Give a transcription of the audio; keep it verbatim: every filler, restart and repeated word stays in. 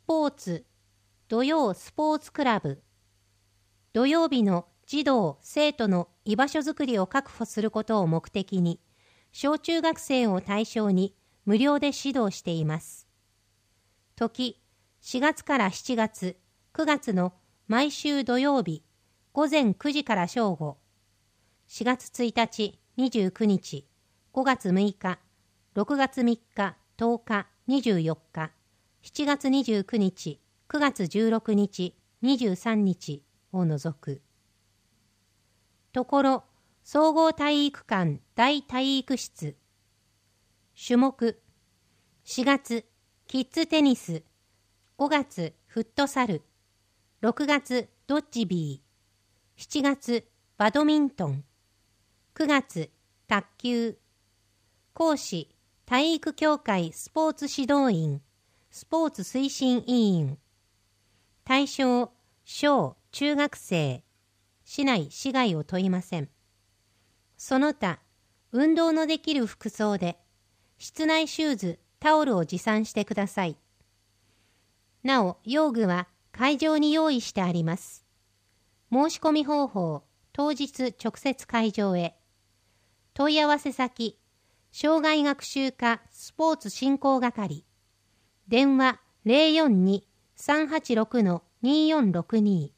ポーツ、土曜スポーツクラブ、土曜日の児童・生徒の居場所づくりを確保することを目的に、小中学生を対象に無料で指導しています。時、しがつからしちがつ、くがつの毎週土曜日、午前くじから正午、しがつついたち、にじゅうくにち、ごがつむいか、ろくがつみっか、とおか、にじゅうよっか、しちがつにじゅうくにち、くがつじゅうろくにち、にじゅうさんにちを除く。ところ、総合体育館大体育室。種目、しがつ、キッズテニス、ごがつ、フットサル、ろくがつ、ドッジビー、しちがつ、バドミントン、くがつ、卓球。講師、体育協会スポーツ指導員、スポーツ推進委員。対象、小・中学生。市内・市外を問いません。その他、運動のできる服装で、室内シューズ、タオルを持参してください。なお、用具は会場に用意してあります。申し込み方法、当日直接会場へ。問い合わせ先、障害学習課スポーツ振興係。電話 ゼロよんに さんはちろくのにーよんろくに